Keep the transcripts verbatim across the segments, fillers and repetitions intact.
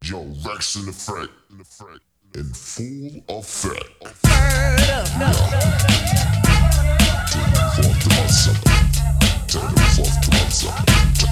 Yo, Rex in effect, in effect, in full effect. Turn it off to my sucker. Turn it off to my sucker.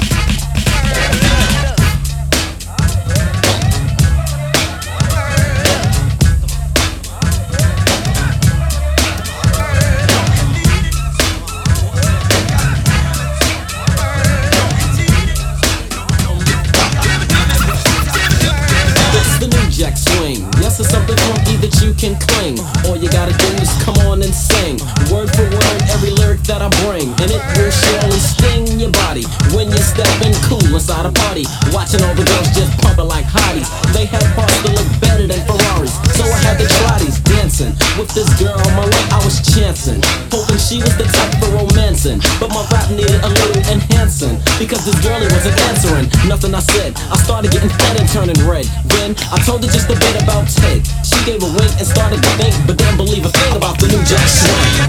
Jack swing. Yes, it's something funky that you can cling. All you gotta do is come on and sing, word for word, every lyric that I bring, and it will surely sting your body when you're stepping cool inside a party, watching all the girls just pumping like hotties. They have parts that look better than Ferraris, so I had to try these. Dancing with this girl on my lap, I was chancing, hoping she was the type for romancing, but my rap needed a little enhancing, because this girlie wasn't answering nothing I said. I started getting fat and turning red. Then I told her just a bit about Ted. She gave a wink and started to think, but didn't believe a thing about the new Jack Swing.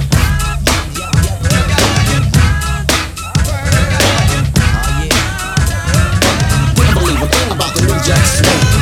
Didn't believe a thing about the new Jack Swing.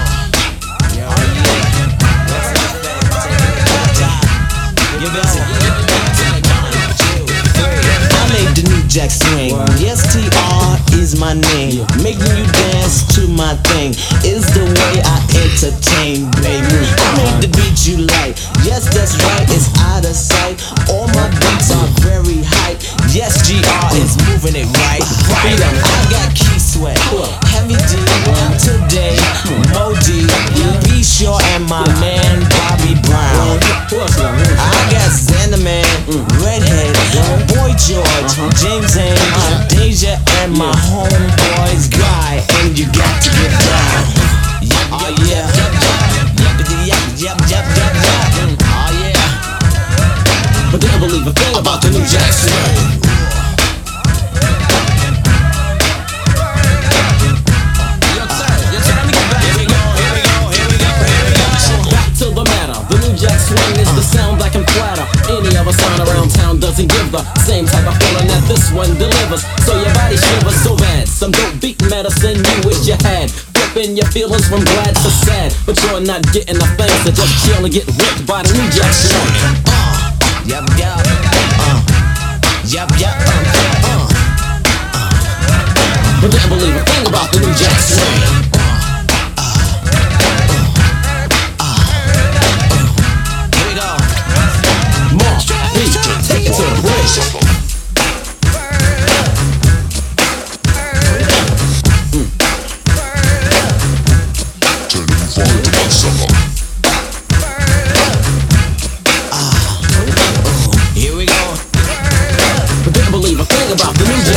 I made the new Jack Swing. Yes, T R is my name. Making you dance to my thing is the way I entertain, baby. I made the beat you like. Yes, that's right, it's out of sight. All my beats are very hype. Yes, G R is moving it right. Right. I got Key Sweat, Heavy D, today, Modi, Be Sure, and my man Bobby Brown. I got Xanderman, Redhead, Boy George, James Ames, Deja, and my homeboys Guy. And you got to get down. Oh yeah. Yep, yep, yep, yep, yep. Oh yeah. But didn't believe a thing about the new Jack Swing. To the matter, the new Jack Swing is the sound that can flatter any other sound around town. Doesn't give the same type of feeling that this one delivers, so your body shivers so bad. Some dope beat medicine you wish you had, flipping your feelings from glad to sad, but you're not getting a thing, so just chill and get ripped by the new Jack Swing. Uh, yep, yep, uh, yep, yep, uh, uh, but didn't believe a thing about the new Jack Swing. Take it to the bridge. Mm. Turn it off to my sucker. Ah, uh, here we go. But didn't believe a thing about the new Jack